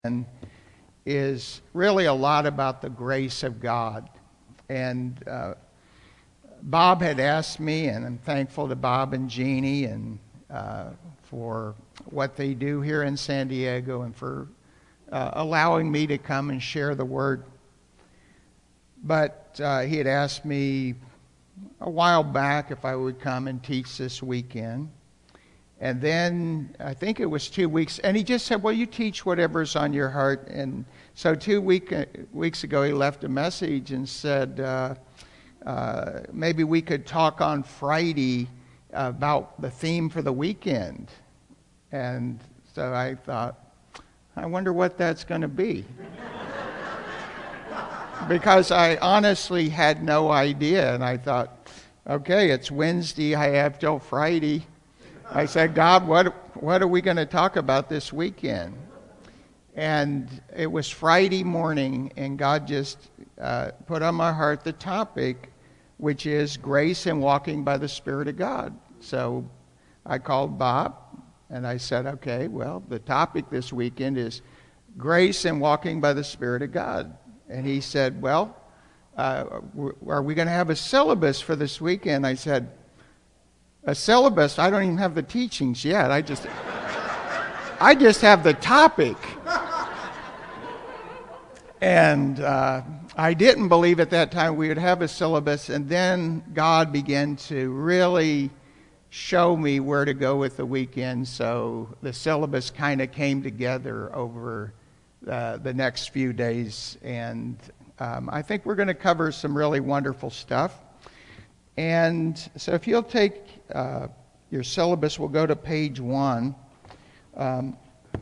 And is really a lot about the grace of God. And Bob had asked me, and I'm thankful to Bob and Jeannie and for what they do here in San Diego and for allowing me to come and share the word. But he had asked me a while back if I would come and teach this weekend. And then I think it was 2 weeks, and he just said, well, you teach whatever's on your heart. And so 2 weeks ago, he left a message and said, maybe we could talk on Friday about the theme for the weekend. And so I thought, I wonder what that's going to be. Because I honestly had no idea. And I thought, okay, it's Wednesday, I have till Friday. I said, God, what are we going to talk about this weekend? And it was Friday morning, and God just put on my heart the topic, which is grace and walking by the Spirit of God. So I called Bob, and I said, okay, well, the topic this weekend is grace and walking by the Spirit of God. And he said, well, are we going to have a syllabus for this weekend? I said, a syllabus? I don't even have the teachings yet. I just have the topic. And I didn't believe at that time we would have a syllabus. And then God began to really show me where to go with the weekend. So the syllabus kind of came together over the next few days. And I think we're going to cover some really wonderful stuff. And so if you'll take your syllabus, we'll go to page 1. And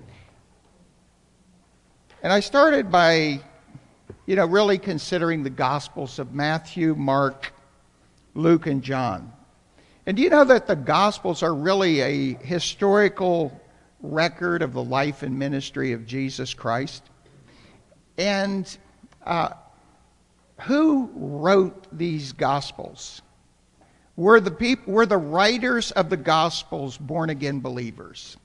I started by, really considering the Gospels of Matthew, Mark, Luke, and John. And do you know that the Gospels are really a historical record of the life and ministry of Jesus Christ? And who wrote these Gospels? Were the writers of the Gospels born-again believers?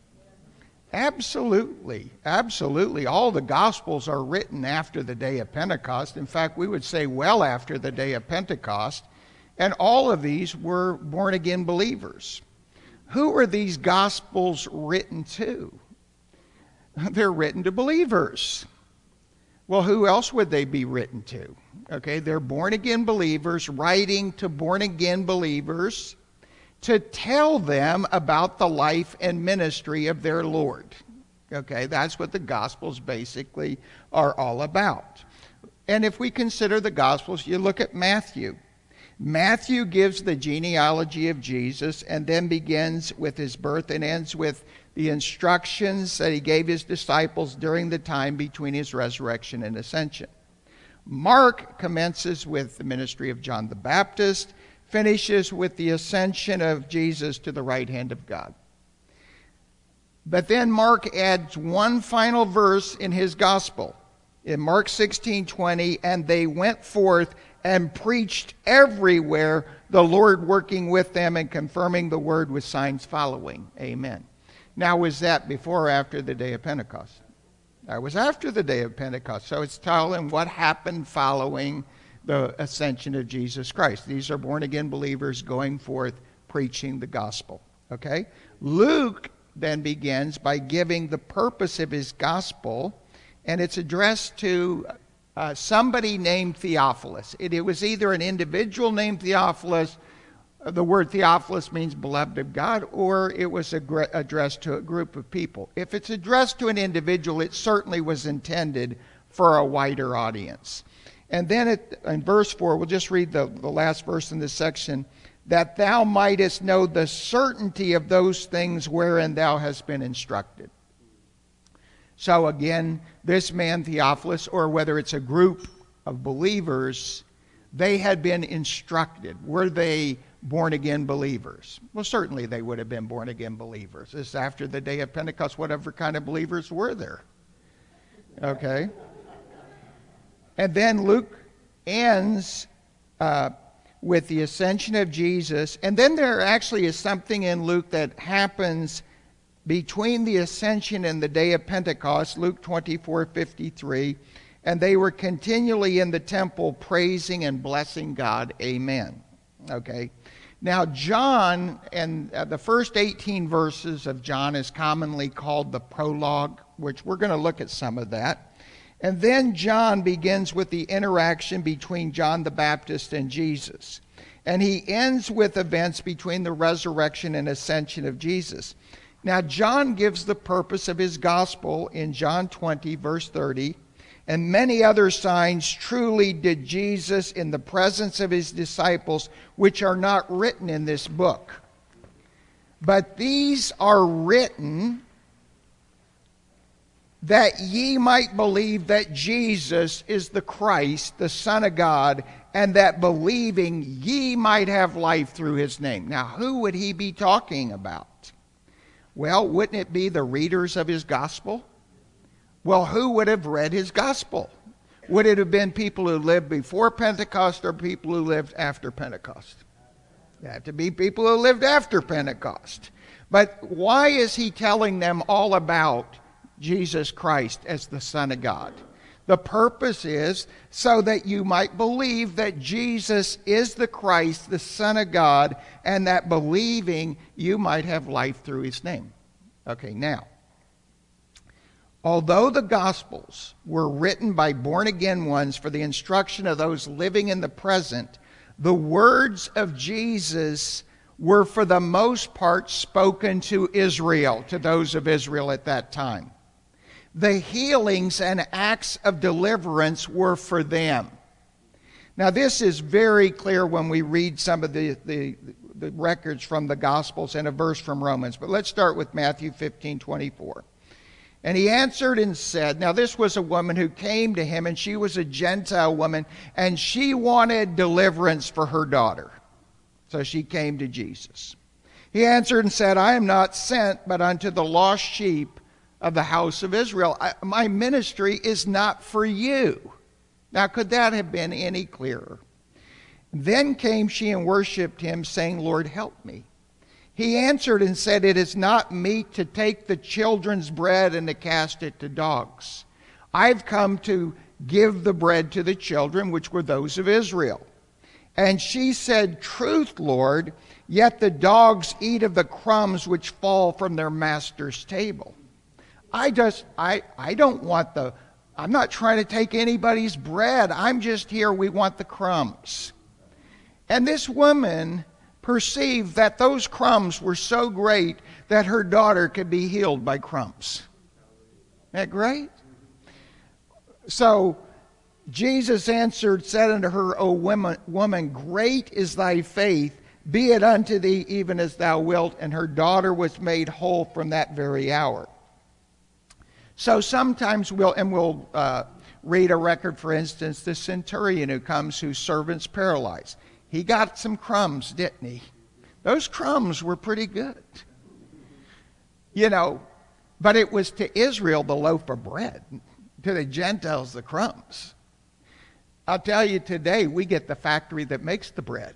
Absolutely. Absolutely. All the Gospels are written after the day of Pentecost. In fact, we would say well after the day of Pentecost. And all of these were born-again believers. Who are these Gospels written to? They're written to believers. Well, who else would they be written to? Okay, they're born-again believers writing to born-again believers to tell them about the life and ministry of their Lord. Okay, that's what the Gospels basically are all about. And if we consider the Gospels, you look at Matthew. Matthew gives the genealogy of Jesus and then begins with his birth and ends with the instructions that he gave his disciples during the time between his resurrection and ascension. Mark commences with the ministry of John the Baptist, finishes with the ascension of Jesus to the right hand of God. But then Mark adds one final verse in his gospel. In Mark 16:20, and they went forth and preached everywhere, the Lord working with them and confirming the word with signs following. Amen. Now, was that before or after the day of Pentecost? That was after the day of Pentecost. So it's telling what happened following the ascension of Jesus Christ. These are born-again believers going forth preaching the gospel. Okay? Luke then begins by giving the purpose of his gospel, and it's addressed to somebody named Theophilus. It was either an individual named Theophilus, the word Theophilus means beloved of God, or it was addressed to a group of people. If it's addressed to an individual, it certainly was intended for a wider audience. And then in verse 4, we'll just read the last verse in this section, that thou mightest know the certainty of those things wherein thou hast been instructed. So again, this man Theophilus, or whether it's a group of believers, they had been instructed. Were they born-again believers? Well, certainly they would have been born-again believers. This is after the day of Pentecost. Whatever kind of believers were there? Okay. And then Luke ends with the ascension of Jesus. And then there actually is something in Luke that happens between the ascension and the day of Pentecost, Luke 24:53, and they were continually in the temple praising and blessing God. Amen. Okay. Now, John, and the first 18 verses of John is commonly called the prologue, which we're going to look at some of that. And then John begins with the interaction between John the Baptist and Jesus. And he ends with events between the resurrection and ascension of Jesus. Now, John gives the purpose of his gospel in John 20, verse 30. And many other signs truly did Jesus in the presence of his disciples, which are not written in this book. But these are written that ye might believe that Jesus is the Christ, the Son of God, and that believing ye might have life through his name. Now, who would he be talking about? Well, wouldn't it be the readers of his gospel? Well, who would have read his gospel? Would it have been people who lived before Pentecost or people who lived after Pentecost? It had to be people who lived after Pentecost. But why is he telling them all about Jesus Christ as the Son of God? The purpose is so that you might believe that Jesus is the Christ, the Son of God, and that believing you might have life through his name. Okay, now, although the Gospels were written by born-again ones for the instruction of those living in the present, the words of Jesus were for the most part spoken to Israel, to those of Israel at that time. The healings and acts of deliverance were for them. Now, this is very clear when we read some of the records from the Gospels and a verse from Romans. But let's start with Matthew 15:24. And he answered and said, now this was a woman who came to him, and she was a Gentile woman, and she wanted deliverance for her daughter. So she came to Jesus. He answered and said, I am not sent but unto the lost sheep of the house of Israel. My ministry is not for you. Now, could that have been any clearer? Then came she and worshipped him, saying, Lord, help me. He answered and said, it is not meet to take the children's bread and to cast it to dogs. I've come to give the bread to the children, which were those of Israel. And she said, truth, Lord, yet the dogs eat of the crumbs which fall from their master's table. I'm not trying to take anybody's bread. I'm just here. We want the crumbs. And this woman perceived that those crumbs were so great that her daughter could be healed by crumbs. Isn't that great? So Jesus answered, said unto her, O woman, great is thy faith, be it unto thee even as thou wilt. And her daughter was made whole from that very hour. So sometimes we'll read a record, for instance, the centurion who comes whose servant's paralyzed. He got some crumbs, didn't he? Those crumbs were pretty good. But it was to Israel the loaf of bread, to the Gentiles the crumbs. I'll tell you today, we get the factory that makes the bread.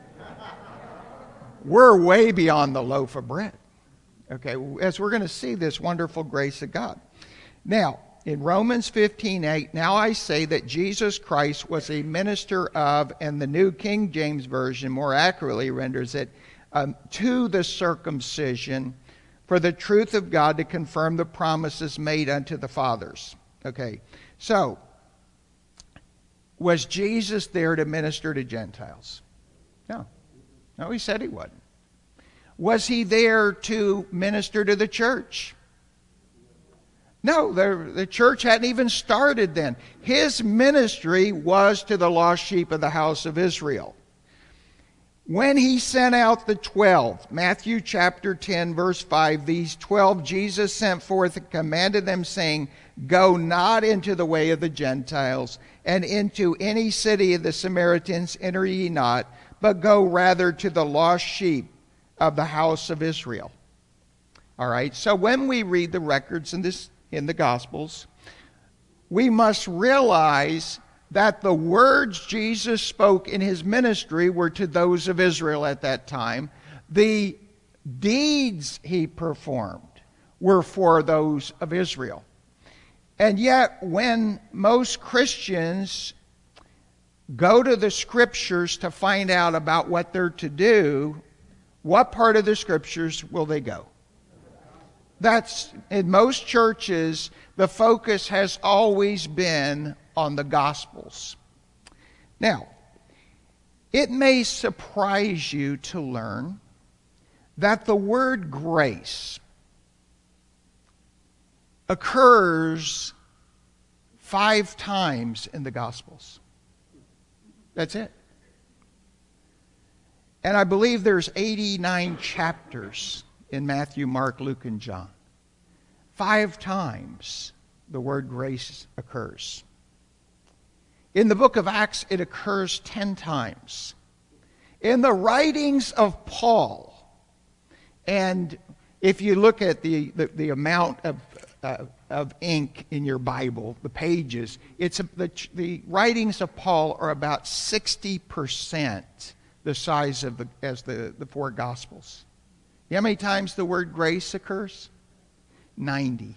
We're way beyond the loaf of bread. Okay, as we're going to see this wonderful grace of God. Now, in Romans 15:8, now I say that Jesus Christ was a minister of, and the New King James Version more accurately renders it, to the circumcision, for the truth of God to confirm the promises made unto the fathers. Okay, so, was Jesus there to minister to Gentiles? No. No, he said he wasn't. Was he there to minister to the church? No, the church hadn't even started then. His ministry was to the lost sheep of the house of Israel. When he sent out the 12, Matthew chapter 10, verse 5, these 12 Jesus sent forth and commanded them, saying, go not into the way of the Gentiles, and into any city of the Samaritans enter ye not, but go rather to the lost sheep of the house of Israel. All right, so when we read the records in the Gospels, we must realize that the words Jesus spoke in his ministry were to those of Israel at that time. The deeds he performed were for those of Israel. And yet, when most Christians go to the Scriptures to find out about what they're to do, what part of the Scriptures will they go? That's, in most churches, the focus has always been on the Gospels. Now, it may surprise you to learn that the word grace occurs 5 times in the Gospels. That's it. And I believe there's 89 chapters in Matthew, Mark, Luke, and John. 5 times the word grace occurs. In the book of Acts, it occurs 10 times. In the writings of Paul, and if you look at the amount of ink in your Bible, the pages, the writings of Paul are about 60% the size of the 4 Gospels. You know how many times the word grace occurs? 90.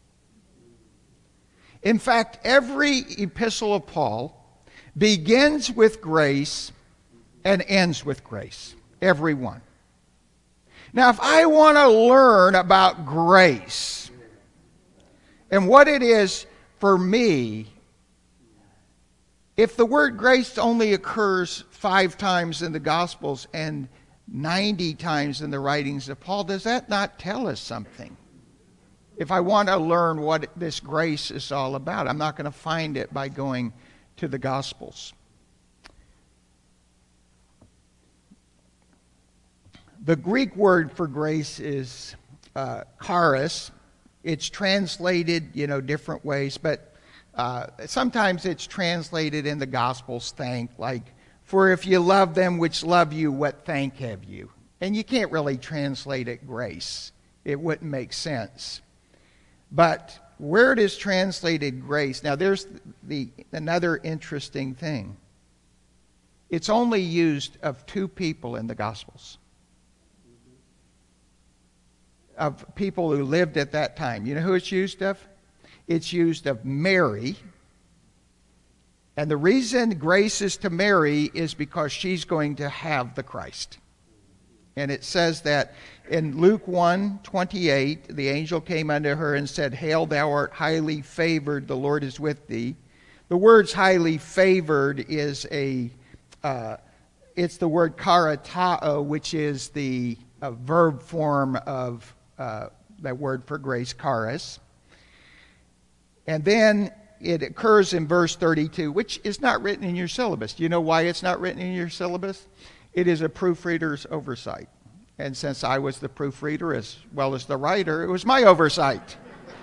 In fact, every epistle of Paul begins with grace and ends with grace. Every one. Now, if I want to learn about grace and what it is for me, if the word grace only occurs 5 times in the Gospels and 90 times in the writings of Paul, does that not tell us something? If I want to learn what this grace is all about, I'm not going to find it by going to the Gospels. The Greek word for grace is charis. It's translated, different ways, but sometimes it's translated in the Gospels, thank, like, for if you love them which love you, what thank have you? And you can't really translate it grace. It wouldn't make sense. But where it is translated grace, now there's another interesting thing. It's only used of 2 people in the Gospels. Of people who lived at that time. You know who it's used of? It's used of Mary. And the reason grace is to Mary is because she's going to have the Christ. And it says that in Luke 1:28, the angel came unto her and said, Hail, thou art highly favored, the Lord is with thee. The words highly favored is it's the word karatao, which is the verb form of that word for grace, charis. And then it occurs in verse 32, which is not written in your syllabus. Do you know why it's not written in your syllabus? It is a proofreader's oversight. And since I was the proofreader as well as the writer, it was my oversight.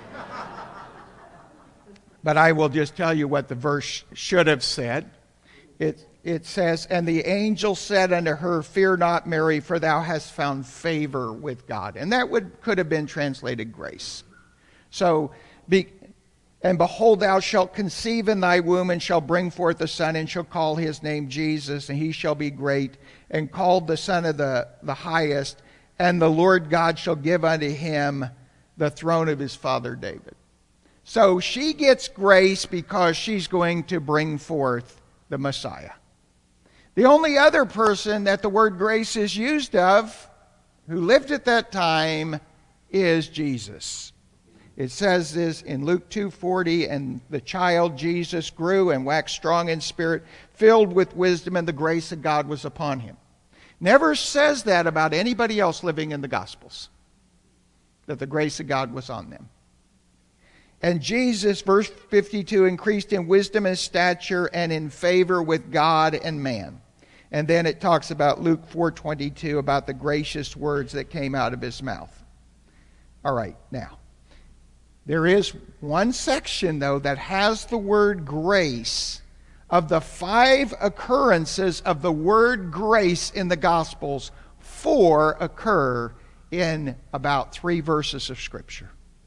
But I will just tell you what the verse should have said. It says, And the angel said unto her, Fear not, Mary, for thou hast found favor with God. And that could have been translated grace. So, and behold, thou shalt conceive in thy womb, and shall bring forth a son, and shall call his name Jesus, and he shall be great, and called the Son of the Highest, and the Lord God shall give unto him the throne of his father David. So she gets grace because she's going to bring forth the Messiah. The only other person that the word grace is used of, who lived at that time, is Jesus. It says this in Luke 2:40, and the child Jesus grew and waxed strong in spirit, filled with wisdom, and the grace of God was upon him. Never says that about anybody else living in the Gospels, that the grace of God was on them. And Jesus, verse 52, increased in wisdom and stature and in favor with God and man. And then it talks about Luke 4:22, about the gracious words that came out of his mouth. All right, now, there is one section, though, that has the word grace. Of the 5 occurrences of the word grace in the Gospels, 4 occur in about 3 verses of Scripture.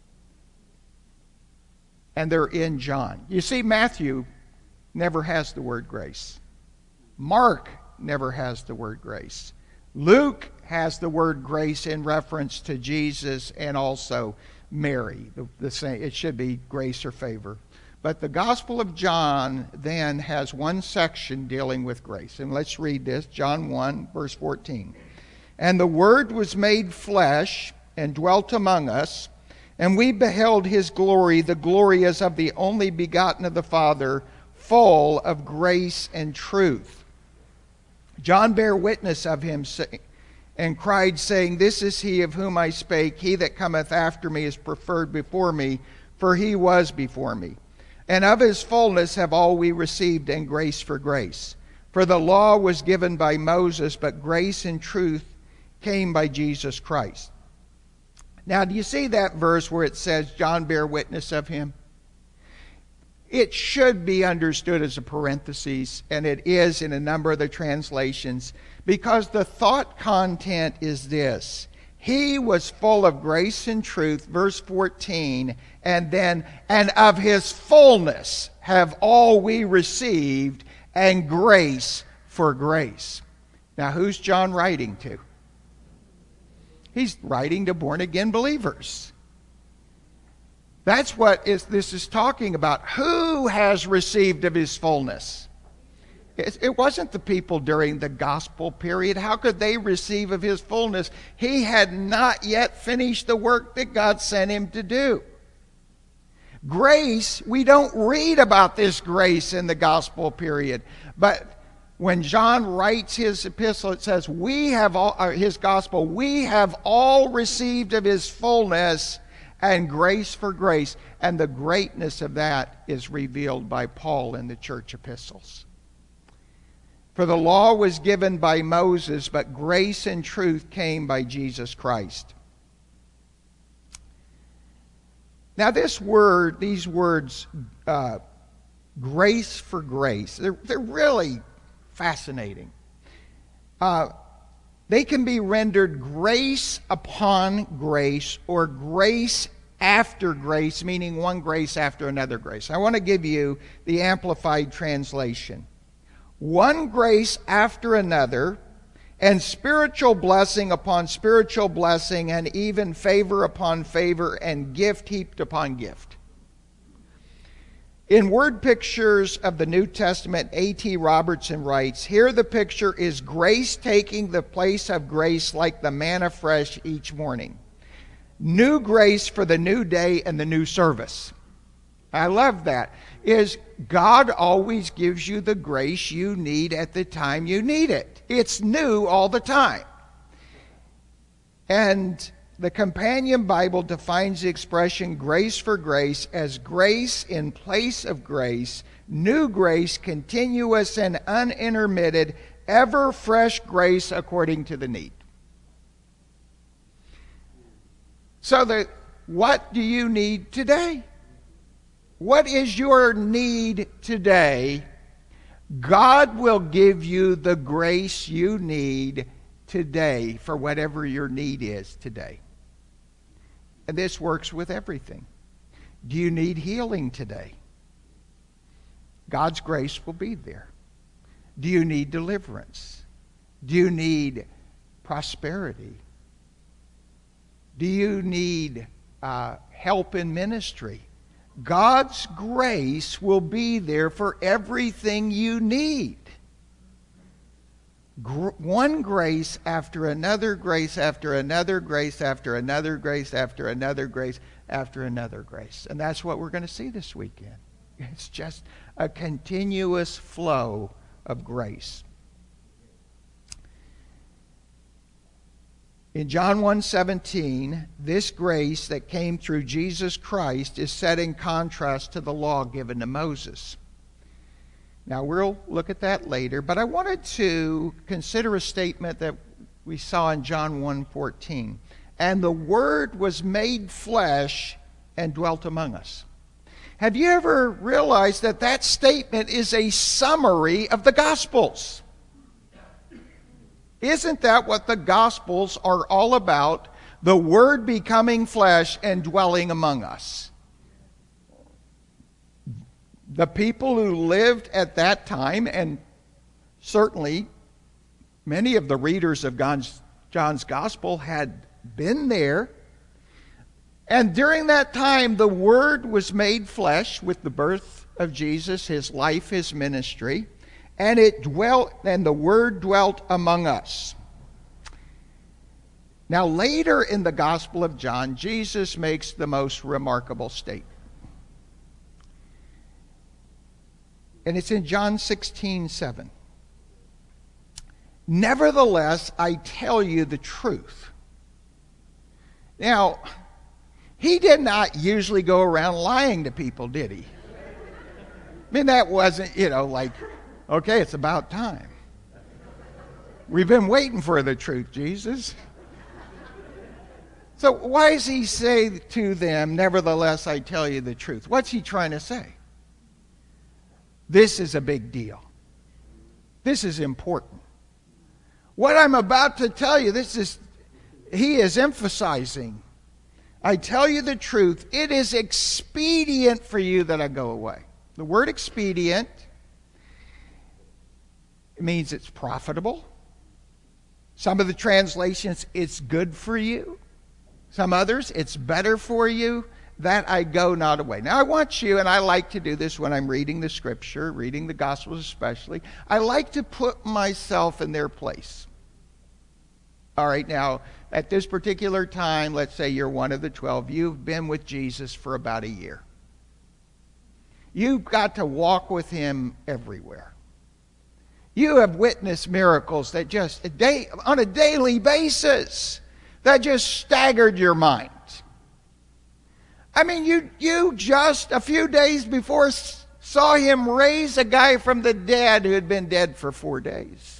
And they're in John. You see, Matthew never has the word grace. Mark never has the word grace. Luke has the word grace in reference to Jesus and also Mary. The same, it should be grace or favor. But the Gospel of John then has one section dealing with grace. And let's read this, John 1, verse 14. And the Word was made flesh and dwelt among us, and we beheld his glory, the glory as of the only begotten of the Father, full of grace and truth. John bare witness of him, and cried, saying, This is he of whom I spake. He that cometh after me is preferred before me, for he was before me. And of his fullness have all we received, and grace for grace. For the law was given by Moses, but grace and truth came by Jesus Christ. Now, do you see that verse where it says, John bare witness of him? It should be understood as a parenthesis, and it is in a number of the translations, because the thought content is this. He was full of grace and truth, verse 14, and then, and of his fullness have all we received, and grace for grace. Now, who's John writing to? He's writing to born-again believers. That's what this is talking about. Who has received of his fullness? It wasn't the people during the gospel period. How could they receive of his fullness? He had not yet finished the work that God sent him to do. Grace, we don't read about this grace in the gospel period. But when John writes his epistle, it says, we have all, his gospel, we have all received of his fullness, and grace for grace. And the greatness of that is revealed by Paul in the church epistles. For the law was given by Moses, but grace and truth came by Jesus Christ. Now these words, grace for grace, they're really fascinating. They can be rendered grace upon grace or grace after grace, meaning one grace after another grace. I want to give you the Amplified Translation. One grace after another, and spiritual blessing upon spiritual blessing, and even favor upon favor, and gift heaped upon gift. In Word Pictures of the New Testament, A.T. Robertson writes, here the picture is grace taking the place of grace like the manna fresh each morning. New grace for the new day and the new service. I love that. Is God always gives you the grace you need at the time you need it. It's new all the time. And the Companion Bible defines the expression grace for grace as grace in place of grace, new grace, continuous and unintermitted, ever fresh grace according to the need. So what do you need today? What is your need today? God will give you the grace you need today for whatever your need is today. And this works with everything. Do you need healing today? God's grace will be there. Do you need deliverance? Do you need prosperity? Do you need help in ministry? God's grace will be there for everything you need. One grace after another grace after another grace after another grace after another grace after another grace. And that's what we're going to see this weekend. It's just a continuous flow of grace. In John 1:17, this grace that came through Jesus Christ is set in contrast to the law given to Moses. Now, we'll look at that later, but I wanted to consider a statement that we saw in John 1:14. And the Word was made flesh and dwelt among us. Have you ever realized that that statement is a summary of the Gospels? Isn't that what the Gospels are all about? The Word becoming flesh and dwelling among us. The people who lived at that time, and certainly many of the readers of John's Gospel had been there. And during that time, the Word was made flesh with the birth of Jesus, his life, his ministry, and the Word dwelt among us. Now, later in the Gospel of John, Jesus makes the most remarkable statement. And it's in John 16:7. Nevertheless, I tell you the truth. Now, he did not usually go around lying to people, did he? I mean, that wasn't, like, okay, it's about time. We've been waiting for the truth, Jesus. So why does he say to them, nevertheless, I tell you the truth? What's he trying to say? This is a big deal. This is important. What I'm about to tell you, he is emphasizing. I tell you the truth, it is expedient for you that I go away. The word expedient, it means it's profitable. Some of the translations, it's good for you. Some others, it's better for you that I go not away. Now I want you, and I like to do this when I'm reading the Scripture, reading the Gospels especially, I like to put myself in their place. All right, now, at this particular time, let's say you're one of the 12. You've been with Jesus for about a year. You've got to walk with him everywhere. You have witnessed miracles that just, on a daily basis, that just staggered your mind. I mean, you just a few days before saw him raise a guy from the dead who had been dead for 4 days.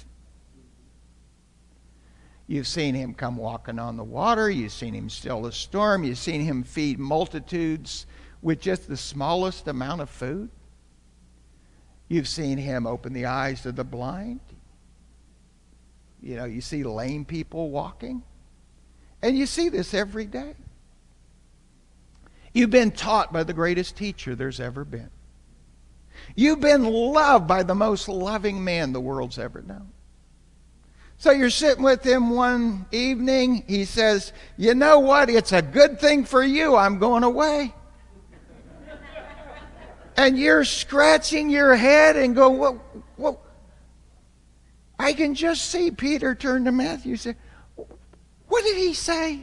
You've seen him come walking on the water. You've seen him still a storm. You've seen him feed multitudes with just the smallest amount of food. You've seen him open the eyes of the blind. You see lame people walking. And you see this every day. You've been taught by the greatest teacher there's ever been. You've been loved by the most loving man the world's ever known. So you're sitting with him one evening. He says, you know what? It's a good thing for you. I'm going away. And you're scratching your head and go, what? I can just see Peter turn to Matthew and say, what did he say?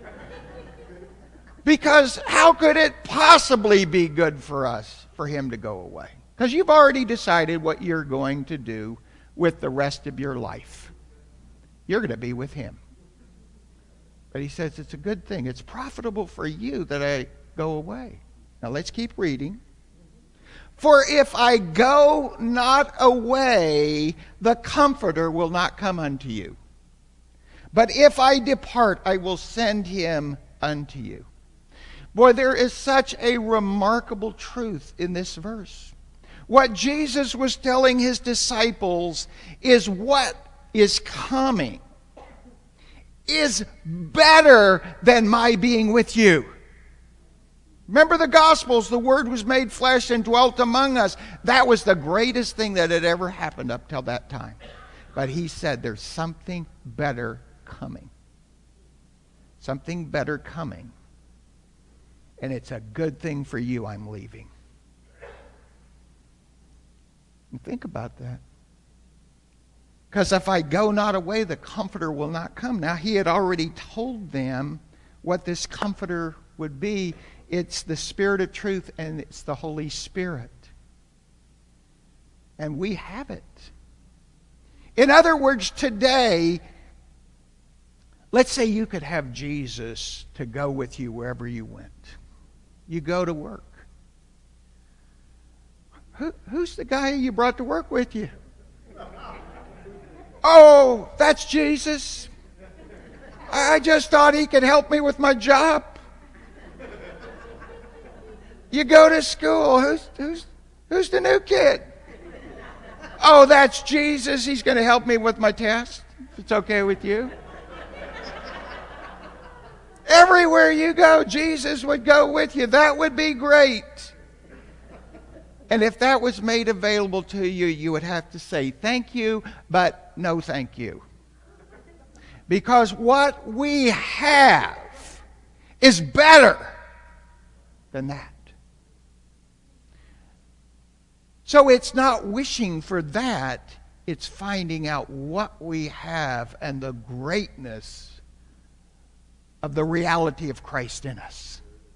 Because how could it possibly be good for us for him to go away? Because you've already decided what you're going to do with the rest of your life. You're going to be with him. But he says it's a good thing. It's profitable for you that I go away. Now let's keep reading. For if I go not away, the Comforter will not come unto you. But if I depart, I will send him unto you. Boy, there is such a remarkable truth in this verse. What Jesus was telling his disciples is what is coming is better than my being with you. Remember the Gospels, the Word was made flesh and dwelt among us. That was the greatest thing that had ever happened up till that time. But he said there's something better coming. Something better coming. And it's a good thing for you I'm leaving. And think about that. Because if I go not away, the Comforter will not come. Now, he had already told them what this Comforter would be. It's the Spirit of truth, and it's the Holy Spirit. And we have it. In other words, today, let's say you could have Jesus to go with you wherever you went. You go to work. Who's the guy you brought to work with you? Oh, that's Jesus. I just thought he could help me with my job. You go to school. Who's the new kid? Oh, that's Jesus. He's going to help me with my test. If it's okay with you. Everywhere you go, Jesus would go with you. That would be great. And if that was made available to you, you would have to say thank you, but no thank you. Because what we have is better than that. So it's not wishing for that, it's finding out what we have and the greatness of the reality of Christ in us,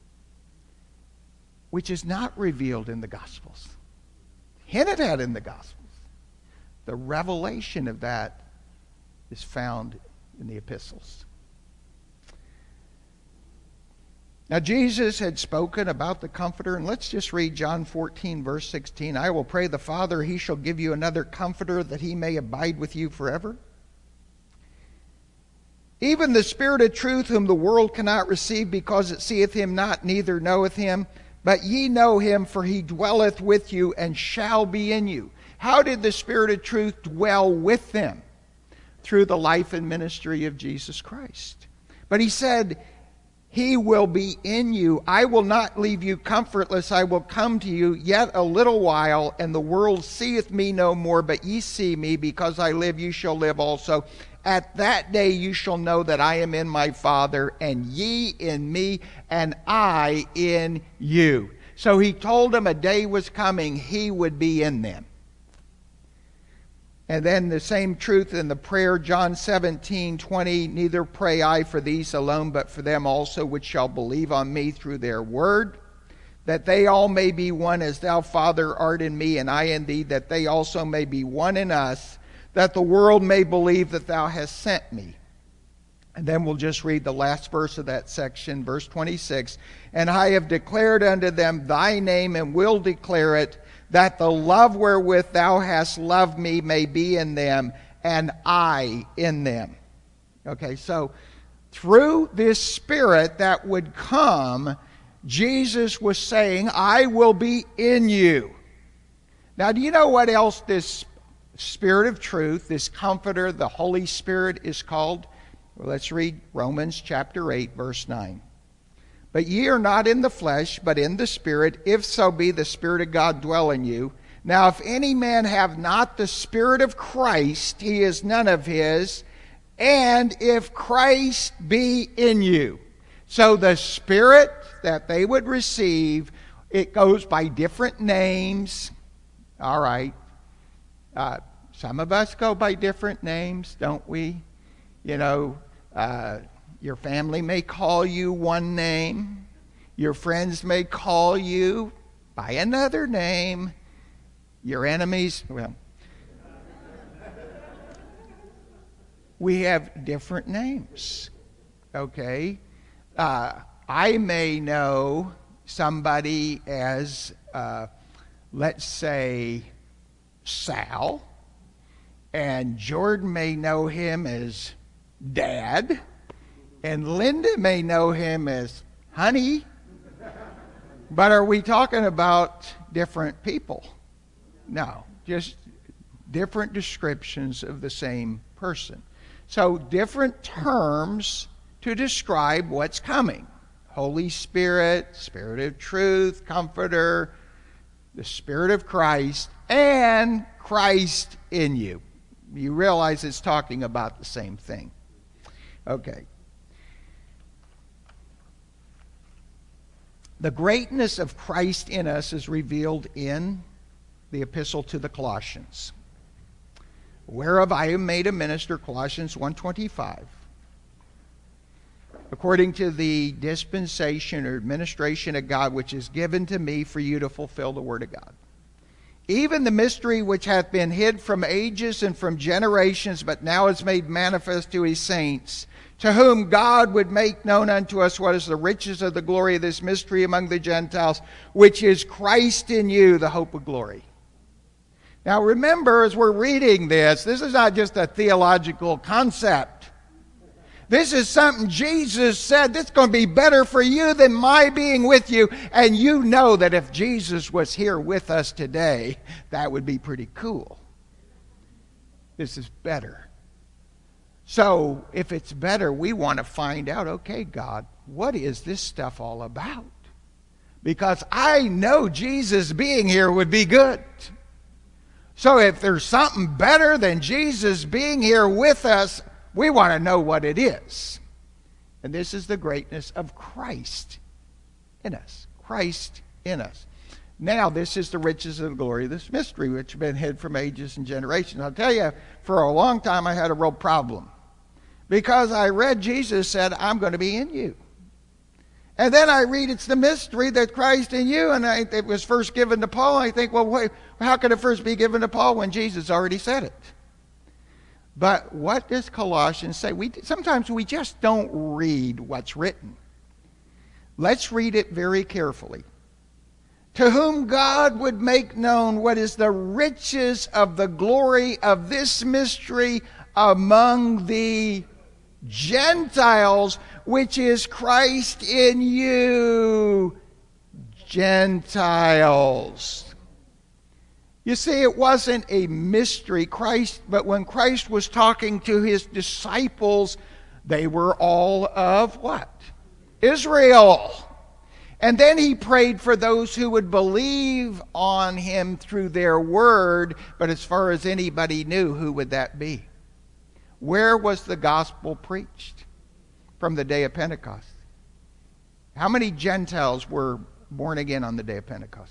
which is not revealed in the Gospels. Hinted at in the Gospels. The revelation of that is found in the epistles. Now, Jesus had spoken about the Comforter, and let's just read John 14, verse 16. I will pray the Father, he shall give you another Comforter, that he may abide with you forever. Even the Spirit of truth, whom the world cannot receive, because it seeth him not, neither knoweth him. But ye know him, for he dwelleth with you, and shall be in you. How did the Spirit of truth dwell with them? Through the life and ministry of Jesus Christ. But he said, he will be in you. I will not leave you comfortless. I will come to you yet a little while, and the world seeth me no more, but ye see me. Because I live, you shall live also. At that day you shall know that I am in my Father, and ye in me, and I in you. So he told them a day was coming, he would be in them. And then the same truth in the prayer, John 17:20, neither pray I for these alone, but for them also which shall believe on me through their word, that they all may be one as thou, Father, art in me, and I in thee, that they also may be one in us, that the world may believe that thou hast sent me. And then we'll just read the last verse of that section, verse 26. And I have declared unto them thy name, and will declare it, that the love wherewith thou hast loved me may be in them, and I in them. Okay, so through this Spirit that would come, Jesus was saying, I will be in you. Now, do you know what else this Spirit of truth, this Comforter, the Holy Spirit is called? Well, let's read Romans chapter 8, verse 9. But ye are not in the flesh, but in the Spirit, if so be the Spirit of God dwell in you. Now, if any man have not the Spirit of Christ, he is none of his. And if Christ be in you. So the Spirit that they would receive, it goes by different names. All right. Some of us go by different names, don't we? You know, your family may call you one name. Your friends may call you by another name. Your enemies, well, we have different names, okay? I may know somebody as, let's say, Sal, and Jordan may know him as Dad, and Linda may know him as Honey. But are we talking about different people? No, just different descriptions of the same person. So different terms to describe what's coming. Holy Spirit, Spirit of truth, Comforter, the Spirit of Christ, and Christ in you. You realize it's talking about the same thing. Okay. The greatness of Christ in us is revealed in the epistle to the Colossians. Whereof I am made a minister, Colossians 1:25. According to the dispensation or administration of God, which is given to me for you to fulfill the word of God. Even the mystery which hath been hid from ages and from generations, but now is made manifest to his saints, to whom God would make known unto us what is the riches of the glory of this mystery among the Gentiles, which is Christ in you, the hope of glory. Now remember, as we're reading this is not just a theological concept. This is something Jesus said, this is going to be better for you than my being with you. And you know that if Jesus was here with us today, that would be pretty cool. This is better. So if it's better, we want to find out, okay, God, what is this stuff all about? Because I know Jesus being here would be good. So if there's something better than Jesus being here with us, we want to know what it is. And this is the greatness of Christ in us. Christ in us. Now, this is the riches of the glory of this mystery, which have been hid from ages and generations. I'll tell you, for a long time I had a real problem. Because I read Jesus said, I'm going to be in you. And then I read it's the mystery that Christ in you, and it was first given to Paul. I think, well, wait, how could it first be given to Paul when Jesus already said it? But what does Colossians say? Sometimes we just don't read what's written. Let's read it very carefully. To whom God would make known what is the riches of the glory of this mystery among the Gentiles, which is Christ in you. Gentiles. You see, it wasn't a mystery, but when Christ was talking to his disciples, they were all of what? Israel. And then he prayed for those who would believe on him through their word. But as far as anybody knew, who would that be? Where was the gospel preached from the day of Pentecost? How many Gentiles were born again on the day of Pentecost?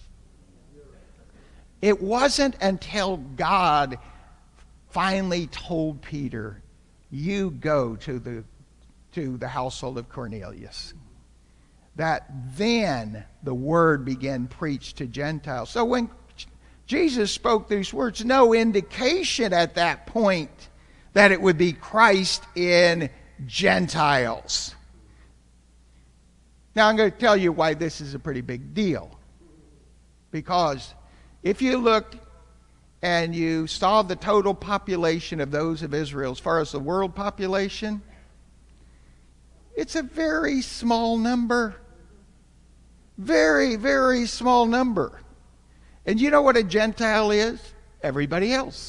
It wasn't until God finally told Peter, you go to the household of Cornelius, that then the word began preached to Gentiles. So when Jesus spoke these words, no indication at that point that it would be Christ in Gentiles. Now I'm going to tell you why this is a pretty big deal. Because if you looked and you saw the total population of those of Israel as far as the world population, it's a very small number. Very, very small number. And you know what a Gentile is? Everybody else.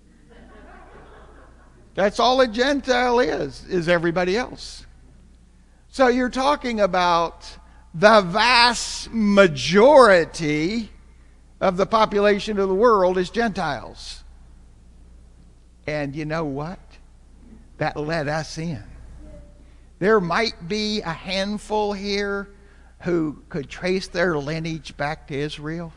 That's all a Gentile is everybody else. So you're talking about the vast majority of the population of the world is Gentiles. And you know what? That let us in. There might be a handful here who could trace their lineage back to Israel.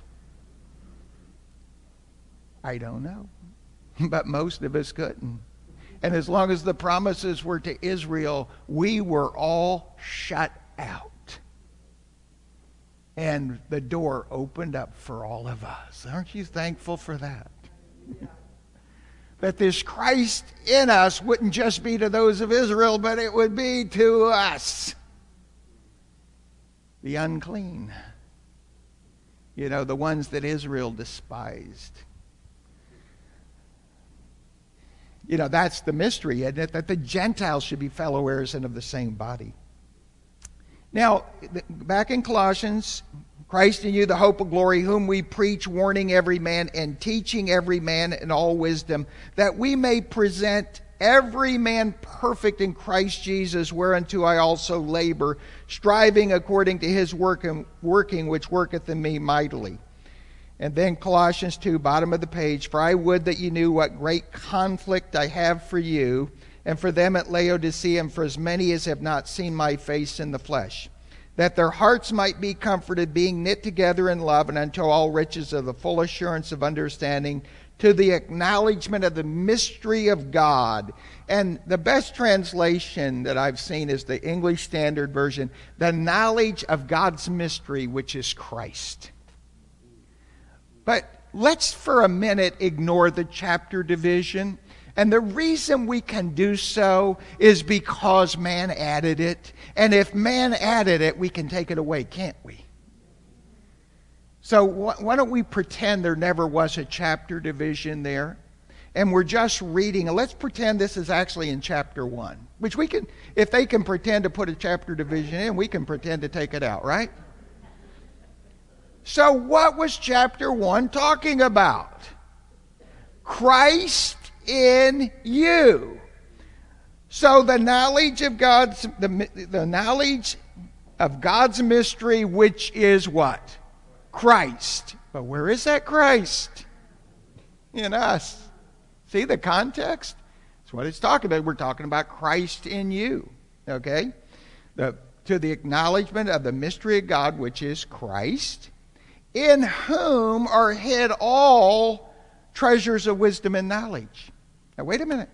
I don't know. But most of us couldn't. And as long as the promises were to Israel, we were all shut out. And the door opened up for all of us. Aren't you thankful for that? Yeah. That this Christ in us wouldn't just be to those of Israel, but it would be to us. The unclean. You know, the ones that Israel despised. You know, that's the mystery, isn't it? That the Gentiles should be fellow heirs and of the same body. Now, back in Colossians, Christ in you, the hope of glory, whom we preach, warning every man and teaching every man in all wisdom, that we may present every man perfect in Christ Jesus, whereunto I also labor, striving according to his working which worketh in me mightily. And then Colossians 2, bottom of the page, for I would that you knew what great conflict I have for you, and for them at Laodicea, and for as many as have not seen my face in the flesh, that their hearts might be comforted, being knit together in love, and unto all riches of the full assurance of understanding, to the acknowledgement of the mystery of God. And the best translation that I've seen is the English Standard Version, the knowledge of God's mystery, which is Christ. But let's for a minute ignore the chapter division. And the reason we can do so is because man added it. And if man added it, we can take it away, can't we? So why don't we pretend there never was a chapter division there? And we're just reading. Let's pretend this is actually in chapter 1. Which we can, if they can pretend to put a chapter division in, we can pretend to take it out, right? So what was chapter 1 talking about? Christ in you. So the knowledge of the knowledge of God's mystery, which is what? Christ. But where is that Christ? In us. See the context? That's what it's talking about. We're talking about Christ in you. Okay? to the acknowledgement of the mystery of God, which is Christ, in whom are hid all treasures of wisdom and knowledge. Now, wait a minute.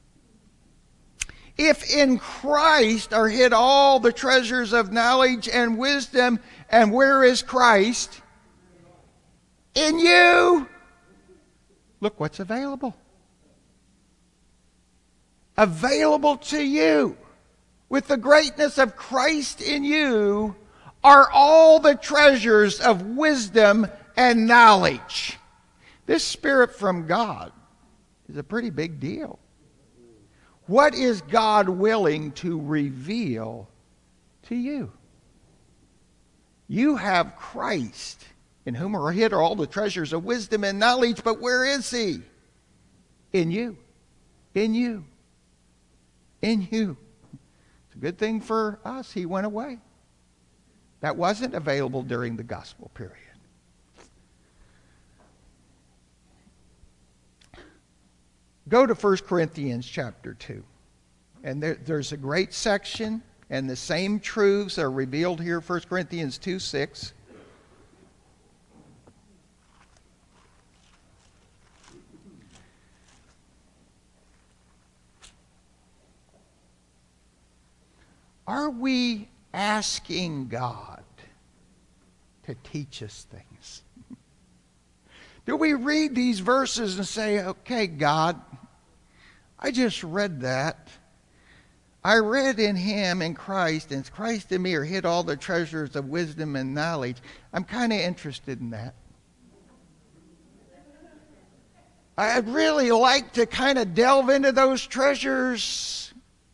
If in Christ are hid all the treasures of knowledge and wisdom, and where is Christ? In you. Look what's available. Available to you. With the greatness of Christ in you are all the treasures of wisdom and knowledge. This Spirit from God is a pretty big deal. What is God willing to reveal to you? You have Christ, in whom are hid all the treasures of wisdom and knowledge, but where is He? In you. In you. In you. It's a good thing for us He went away. That wasn't available during the gospel period. Go to 1 Corinthians chapter 2. And there's a great section, and the same truths are revealed here, 1 Corinthians 2:6. Are we asking God to teach us things? Do we read these verses and say, okay, God, I just read that. I read in Him, in Christ, and Christ in me are hid all the treasures of wisdom and knowledge. I'm kind of interested in that. I'd really like to kind of delve into those treasures.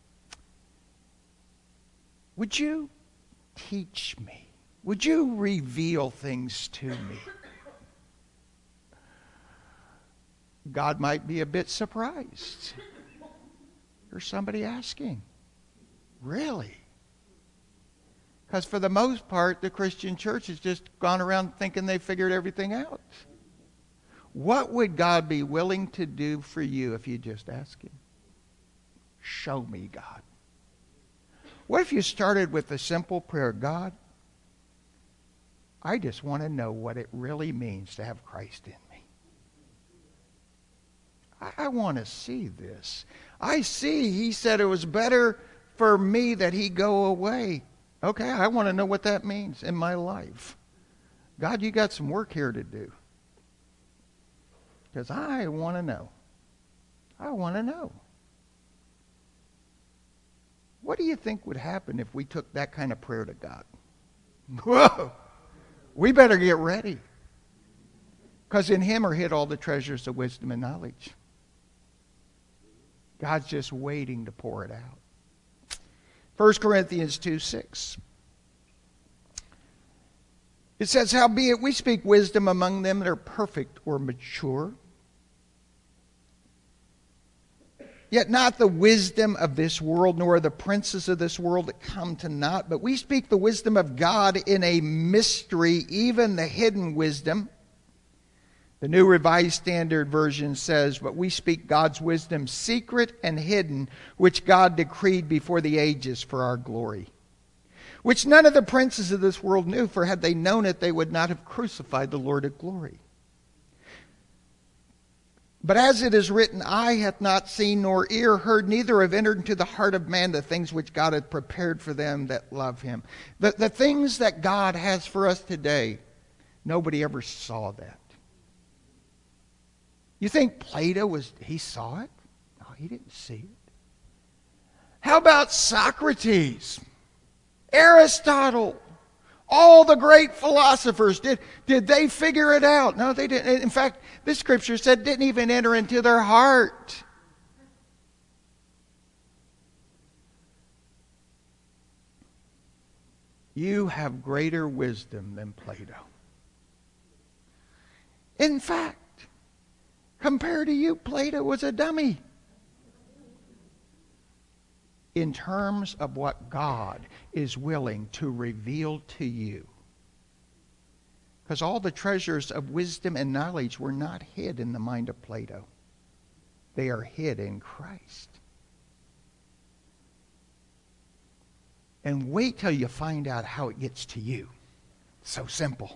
Would you teach me? Would you reveal things to me? God might be a bit surprised. There's somebody asking. Really? Because for the most part, the Christian church has just gone around thinking they figured everything out. What would God be willing to do for you if you just ask Him? Show me, God. What if you started with a simple prayer? God, I just want to know what it really means to have Christ in me. I want to see this. I see He said it was better for me that He go away. Okay, I want to know what that means in my life. God, you got some work here to do. Because I want to know. I want to know. What do you think would happen if we took that kind of prayer to God? Whoa! We better get ready. Because in Him are hid all the treasures of wisdom and knowledge. God's just waiting to pour it out. 1 Corinthians 2:6. It says, howbeit we speak wisdom among them that are perfect or mature, yet not the wisdom of this world, nor the princes of this world that come to naught. But we speak the wisdom of God in a mystery, even the hidden wisdom. The New Revised Standard Version says, but we speak God's wisdom secret and hidden, which God decreed before the ages for our glory, which none of the princes of this world knew, for had they known it, they would not have crucified the Lord of glory. But as it is written, eye hath not seen, nor ear heard, neither have entered into the heart of man the things which God hath prepared for them that love Him. The things that God has for us today, nobody ever saw that. You think Plato he saw it? No, he didn't see it. How about Socrates? Aristotle? All the great philosophers, did they figure it out? No, they didn't. In fact, this scripture said it didn't even enter into their heart. You have greater wisdom than Plato. In fact, compared to you, Plato was a dummy. In terms of what God is willing to reveal to you. Because all the treasures of wisdom and knowledge were not hid in the mind of Plato. They are hid in Christ. And wait till you find out how it gets to you. So simple.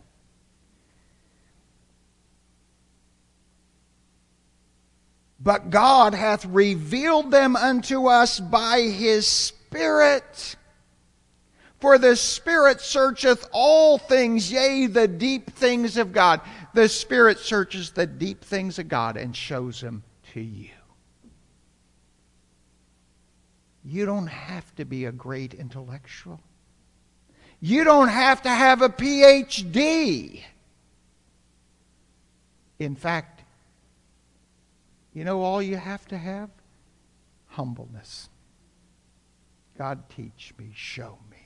But God hath revealed them unto us by his Spirit. For the Spirit searcheth all things, yea, the deep things of God. The Spirit searches the deep things of God and shows them to you. You don't have to be a great intellectual. You don't have to have a PhD. In fact, you know all you have to have? Humbleness. God, teach me, show me.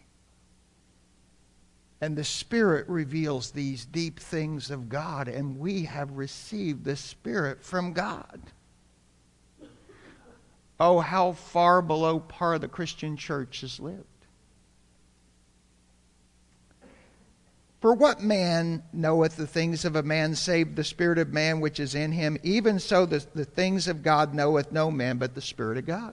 And the Spirit reveals these deep things of God, and we have received the Spirit from God. Oh, how far below par the Christian church has lived. For what man knoweth the things of a man save the spirit of man which is in him? Even so the things of God knoweth no man but the Spirit of God.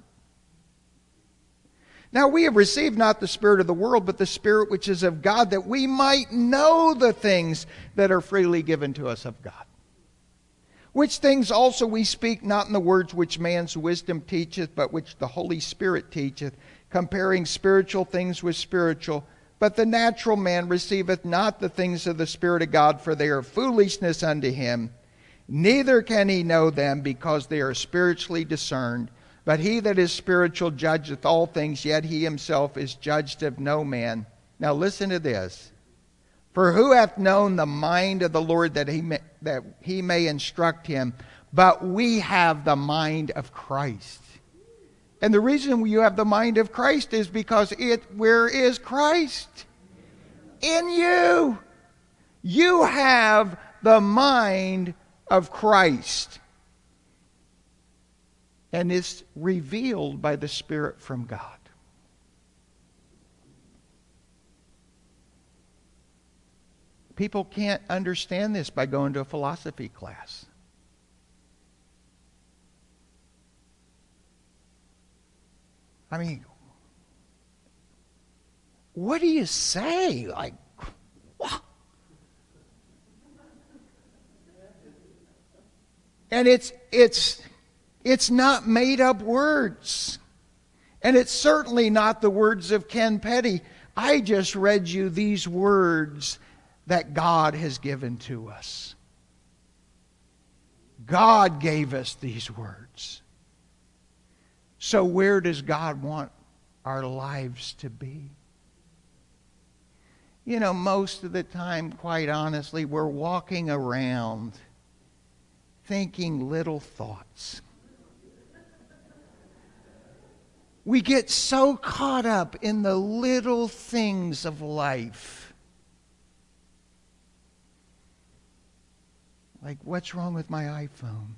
Now we have received not the spirit of the world, but the Spirit which is of God, that we might know the things that are freely given to us of God. Which things also we speak not in the words which man's wisdom teacheth, but which the Holy Spirit teacheth, comparing spiritual things with spiritual. But the natural man receiveth not the things of the Spirit of God, for they are foolishness unto him. Neither can he know them, because they are spiritually discerned. But he that is spiritual judgeth all things, yet he himself is judged of no man. Now listen to this. For who hath known the mind of the Lord that he may instruct him? But we have the mind of Christ. And the reason you have the mind of Christ is because where is Christ? In you. You have the mind of Christ. And it's revealed by the Spirit from God. People can't understand this by going to a philosophy class. I mean, what do you say? Like, what? And it's not made up words. And it's certainly not the words of Ken Petty. I just read you these words that God has given to us. God gave us these words. So where does God want our lives to be? You know, most of the time, quite honestly, we're walking around thinking little thoughts. We get so caught up in the little things of life. Like, what's wrong with my iPhone?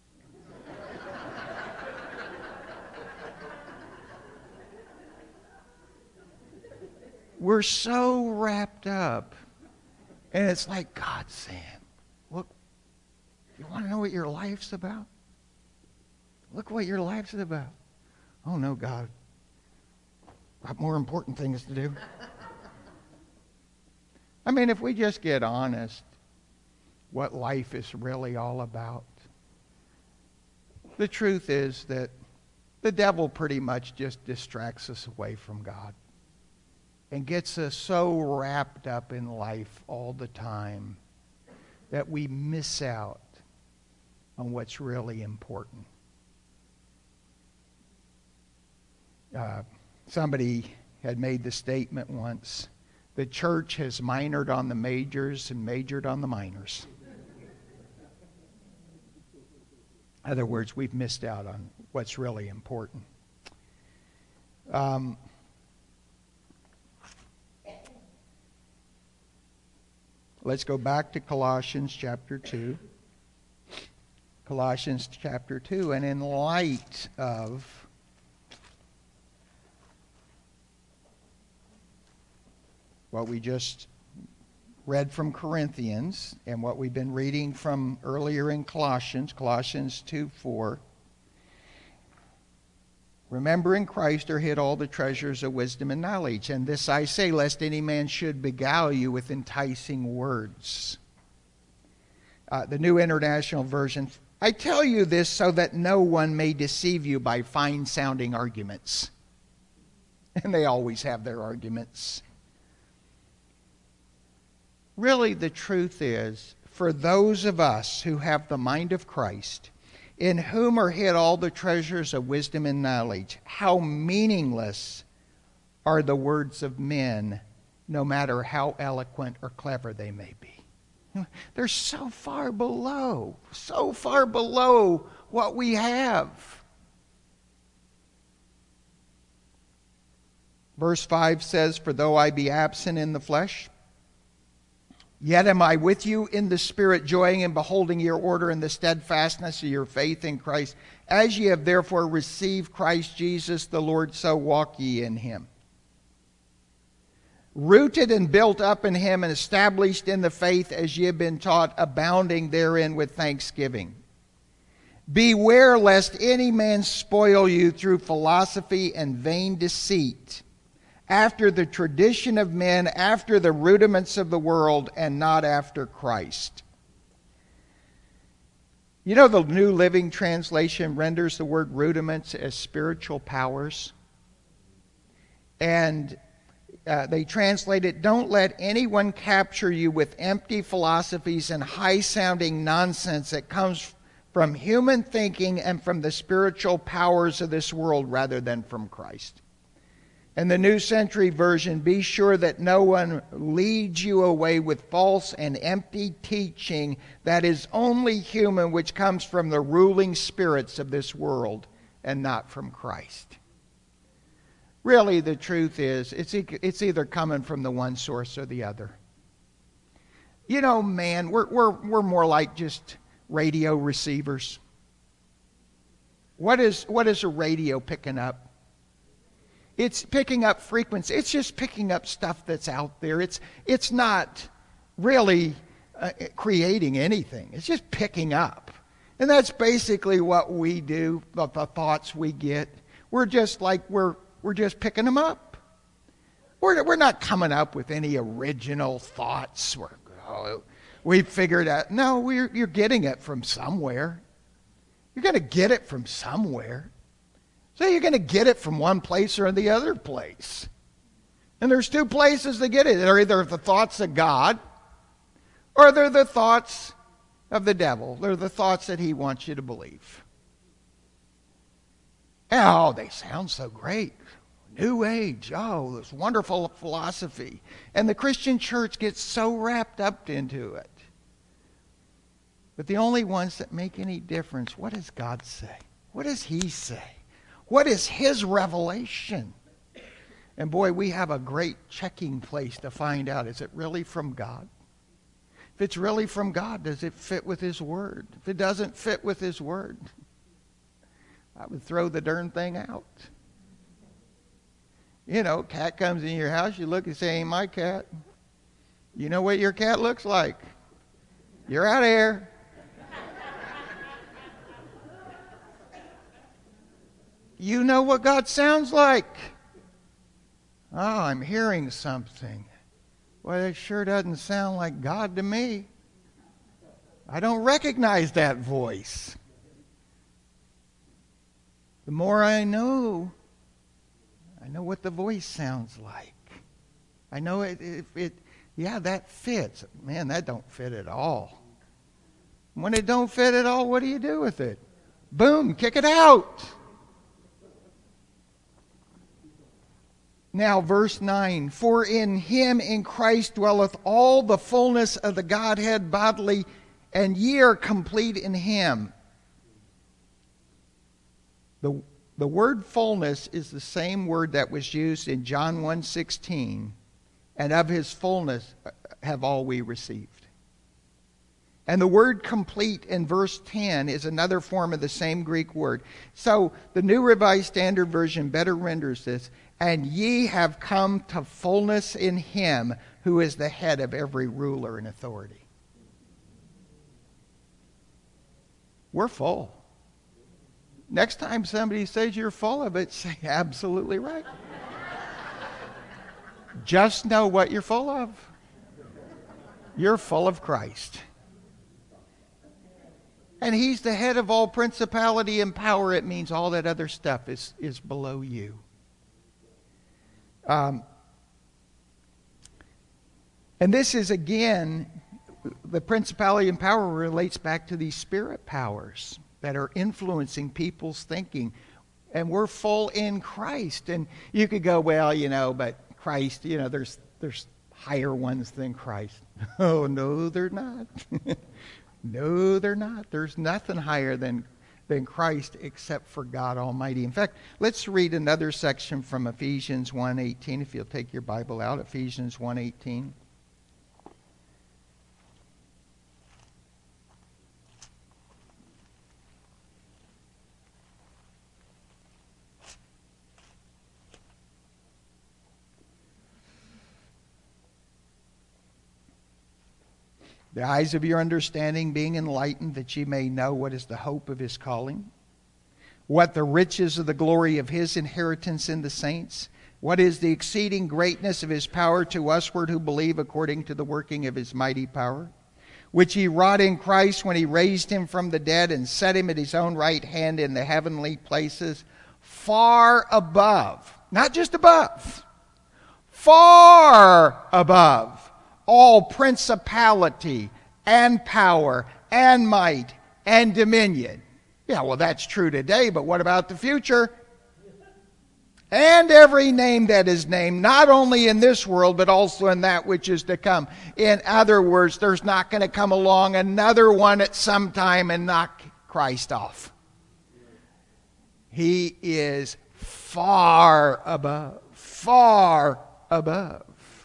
We're so wrapped up. And it's like God saying, look, you want to know what your life's about? Look what your life's about. Oh no, God. Got more important things to do. I mean, if we just get honest, what life is really all about. The truth is that the devil pretty much just distracts us away from God and gets us so wrapped up in life all the time that we miss out on what's really important. Somebody had made the statement once, the church has minored on the majors and majored on the minors. In other words, we've missed out on what's really important. Let's go back to Colossians chapter 2. Colossians chapter 2, and in light of what we just read from Corinthians and what we've been reading from earlier in Colossians 2:4, Remember, in Christ are hid all the treasures of wisdom and knowledge. And this I say, lest any man should beguile you with enticing words. The New International Version. I tell you this so that no one may deceive you by fine-sounding arguments. And they always have their arguments. Really, the truth is, for those of us who have the mind of Christ, in whom are hid all the treasures of wisdom and knowledge, how meaningless are the words of men, no matter how eloquent or clever they may be. They're so far below what we have. Verse 5 says, for though I be absent in the flesh, yet am I with you in the Spirit, joying and beholding your order and the steadfastness of your faith in Christ. As ye have therefore received Christ Jesus the Lord, so walk ye in him. Rooted and built up in him and established in the faith as ye have been taught, abounding therein with thanksgiving. Beware lest any man spoil you through philosophy and vain deceit, after the tradition of men, after the rudiments of the world, and not after Christ. You know, the New Living Translation renders the word rudiments as spiritual powers. And they translate it, don't let anyone capture you with empty philosophies and high-sounding nonsense that comes from human thinking and from the spiritual powers of this world rather than from Christ. In the New Century Version, be sure that no one leads you away with false and empty teaching that is only human, which comes from the ruling spirits of this world and not from Christ. Really, the truth is, it's either coming from the one source or the other. You know, man, we're more like just radio receivers. What is a radio picking up? It's picking up frequency. It's just picking up stuff that's out there. It's not really creating anything. It's just picking up. And that's basically what we do, the thoughts we get. We're just like, we're just picking them up. We're not coming up with any original thoughts. We figured out. No, you're getting it from somewhere. You're going to get it from somewhere. So you're going to get it from one place or the other place. And there's two places to get it. They're either the thoughts of God or they're the thoughts of the devil. They're the thoughts that he wants you to believe. Oh, they sound so great. New Age. Oh, this wonderful philosophy. And the Christian church gets so wrapped up into it. But the only ones that make any difference, what does God say? What does he say? What is his revelation? And boy, we have a great checking place to find out, is it really from God? If it's really from God, does it fit with his word? If it doesn't fit with his word, I would throw the darn thing out. You know, cat comes in your house, you look and say, ain't my cat. You know what your cat looks like. You're out of here. You know what God sounds like. Oh, I'm hearing something. Well, it sure doesn't sound like God to me. I don't recognize that voice. The more I know what the voice sounds like. I know yeah, that fits. Man, that don't fit at all. When it don't fit at all, what do you do with it? Boom, kick it out. Now, verse 9, for in him, in Christ, dwelleth all the fullness of the Godhead bodily, and ye are complete in him. The word fullness is the same word that was used in John 1:16, and of his fullness have all we received. And the word complete in verse 10 is another form of the same Greek word. So the New Revised Standard Version better renders this, and ye have come to fullness in him who is the head of every ruler and authority. We're full. Next time somebody says you're full of it, say, absolutely right. Just know what you're full of. You're full of Christ. And He's the head of all principality and power. It means all that other stuff is below you. And this is, again, the principality and power relates back to these spirit powers that are influencing people's thinking. And we're full in Christ. And you could go, well, but Christ, there's higher ones than Christ. Oh, no, they're not. No, they're not. There's nothing higher than Christ except for God Almighty. In fact, let's read another section from Ephesians 1:18. If you'll take your Bible out, Ephesians 1:18. The eyes of your understanding being enlightened, that ye may know what is the hope of His calling, what the riches of the glory of His inheritance in the saints, what is the exceeding greatness of His power to usward who believe, according to the working of His mighty power, which He wrought in Christ when He raised Him from the dead and set Him at His own right hand in the heavenly places, far above, not just above, far above all principality and power and might and dominion. Yeah, well, that's true today, but what about the future? And every name that is named, not only in this world, but also in that which is to come. In other words, there's not going to come along another one at some time and knock Christ off. He is far above, far above.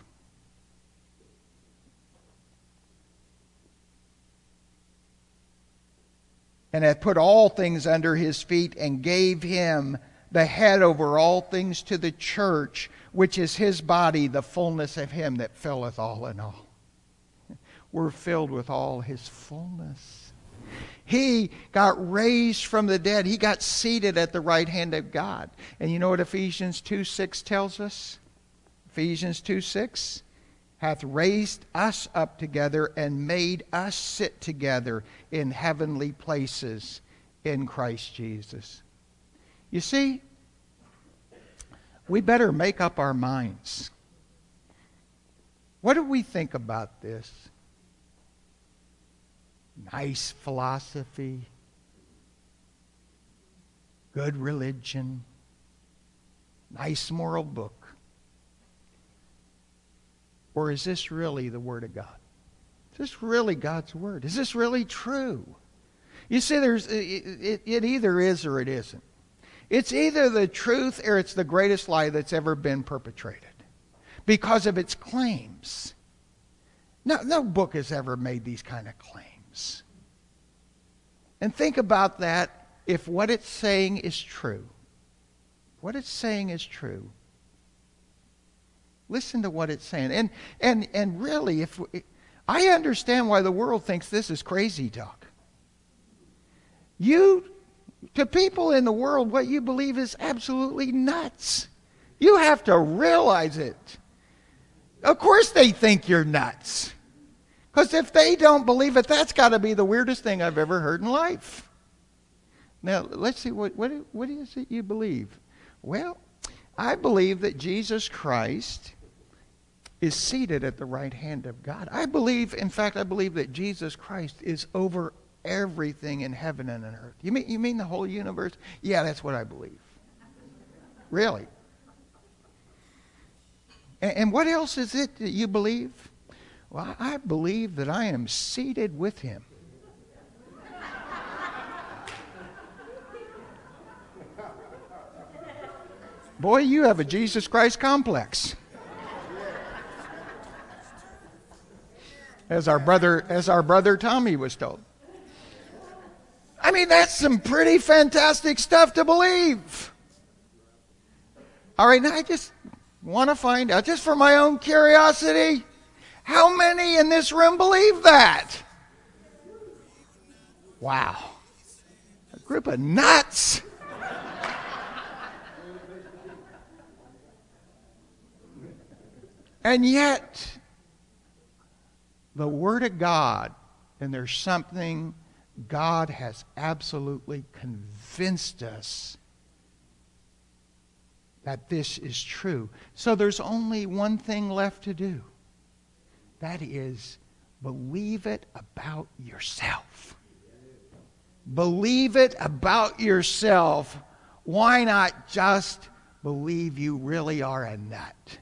And hath put all things under His feet, and gave Him the head over all things to the church, which is His body, the fullness of Him that filleth all in all. We're filled with all His fullness. He got raised from the dead. He got seated at the right hand of God. And you know what Ephesians 2:6 tells us? Ephesians 2:6. Hath raised us up together and made us sit together in heavenly places in Christ Jesus. You see, we better make up our minds. What do we think about this? Nice philosophy, good religion, nice moral book. Or is this really the Word of God? Is this really God's Word? Is this really true? You see, it either is or it isn't. It's either the truth or it's the greatest lie that's ever been perpetrated because of its claims. No book has ever made these kind of claims. And think about that if what it's saying is true. What it's saying is true. Listen to what it's saying. And really, I understand why the world thinks this is crazy talk. To people in the world, what you believe is absolutely nuts. You have to realize it. Of course they think you're nuts. Because if they don't believe it, that's got to be the weirdest thing I've ever heard in life. Now, let's see, what is it you believe? Well, I believe that Jesus Christ is seated at the right hand of God. I believe that Jesus Christ is over everything in heaven and on earth. You mean the whole universe? Yeah, that's what I believe. Really. And what else is it that you believe? Well, I believe that I am seated with Him. Boy, you have a Jesus Christ complex. As our brother Tommy was told. I mean, that's some pretty fantastic stuff to believe. All right, now I just want to find out, just for my own curiosity, how many in this room believe that? Wow. A group of nuts. And yet, the Word of God, and there's something God has absolutely convinced us that this is true. So there's only one thing left to do. That is, believe it about yourself. Believe it about yourself. Why not just believe you really are a nut?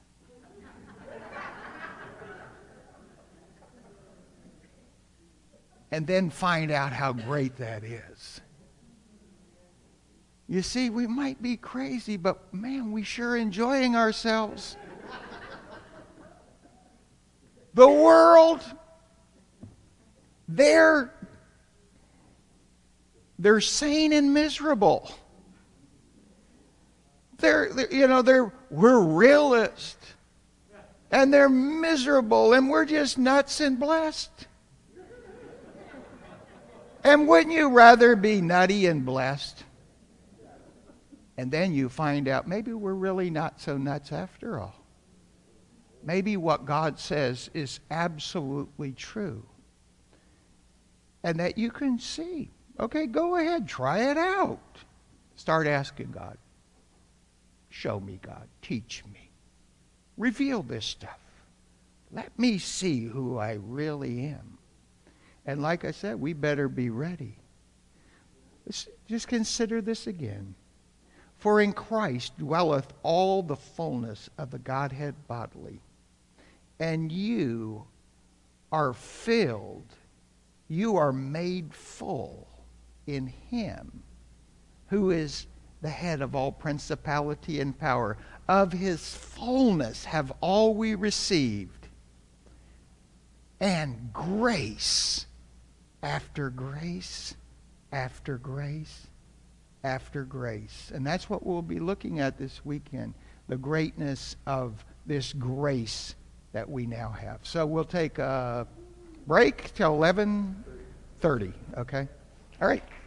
And then find out how great that is. You see, we might be crazy, but man, we sure enjoying ourselves. The world, they're sane and miserable. We're realists, and they're miserable, and we're just nuts and blessed. And wouldn't you rather be nutty and blessed? And then you find out maybe we're really not so nuts after all. Maybe what God says is absolutely true. And that you can see. Okay, go ahead, try it out. Start asking God. Show me, God. Teach me. Reveal this stuff. Let me see who I really am. And like I said, we better be ready. Just consider this again. For in Christ dwelleth all the fullness of the Godhead bodily. And you are filled, you are made full in Him, who is the head of all principality and power. Of His fullness have all we received. And grace after grace after grace after grace. And that's what we'll be looking at this weekend, the greatness of this grace that we now have. So we'll take a break till 11:30, okay? All right.